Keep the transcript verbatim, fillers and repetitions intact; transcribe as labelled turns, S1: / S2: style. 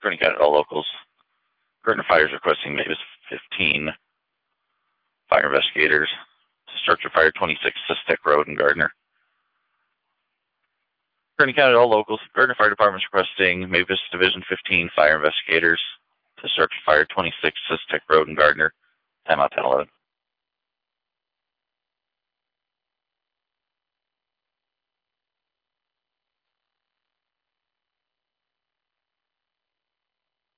S1: Gurnee County, all locals. Gardner Fire is requesting Mavis fifteen fire investigators to structure fire twenty-six Sistek Road in Gardner. Gurnee County, all locals. Gardner Fire Department is requesting Mavis Division fifteen fire investigators to structure fire twenty-six Sistek Road in Gardner. Time out ten eleven.